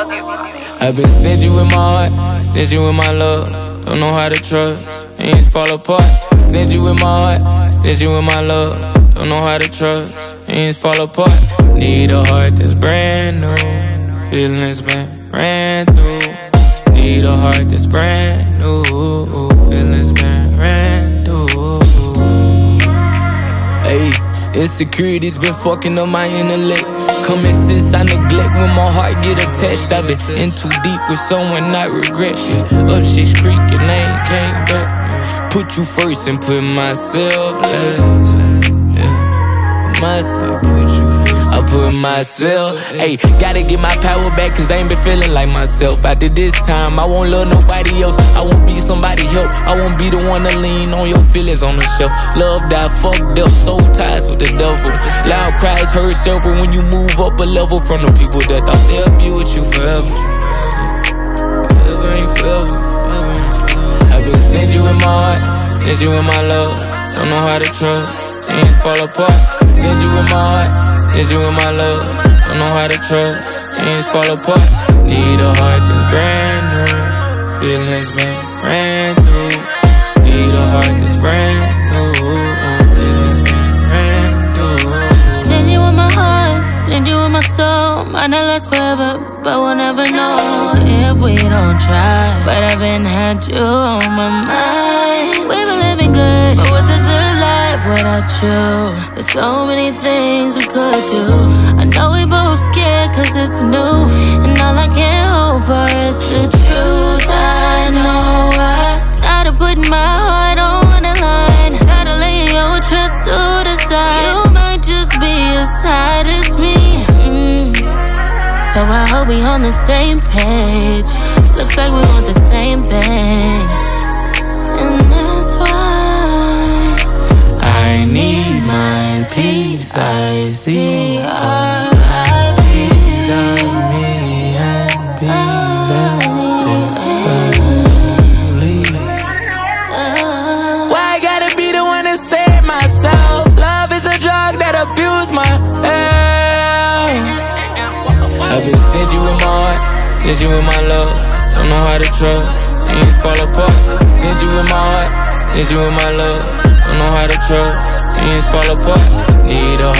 I've been stingy with my heart, stingy with my love. Don't know how to trust, things fall apart. Stingy with my heart, stingy with my love. Don't know how to trust, things fall apart. Need a heart that's brand new, feelings been ran through. Need a heart that's brand new, feelings been ran through. Hey, insecurity's been fucking up my intellect. Come since I neglect when my heart get attached. I've been in too deep with someone not regret. Up shit's creek and they ain't came back. Put you first and put myself last. Yeah, myself, put you first. I put myself. Hey, gotta get my power back cause I ain't been feeling like myself. After this time, I won't love nobody else. I won't be somebody help. I won't be the one to lean on your feelings on the shelf. Love that fucked up, soul ties with the devil. Loud cries heard several when you move up a level from the people that thought they'll be with you forever. Forever ain't forever. I've been stingy with my heart, stingy with my love. Don't know how to trust, things fall apart. Stingy with my heart, stingy with my love. Don't know how to trust, things fall apart. Need a heart that's brand new, feelings been ran through. Need a heart that's brand new, feelings been ran through. Stingy with my heart, stingy with my soul. Might not last forever, but we'll never know if we don't try. But I've been had you on my mind. We've been living good, but what's a good life without you? There's so many things we could do. I know we both scared cause it's new, and all I can hope for is the truth. I know I'm tired of putting my heart on the line, tired of laying your trust to the side. You might just be as tired as me. So I hope we on the same page. Looks like we want the same thing, and that's why I need my peace. I see all peace of me and peace of you. Why I gotta be the one to save myself? Love is a drug that abused my health. I've been stingy with my heart, stingy with my love. Don't know how to trust, things fall apart. Stingy with my heart, stingy with my love. Don't know how to trust, things fall apart. Need a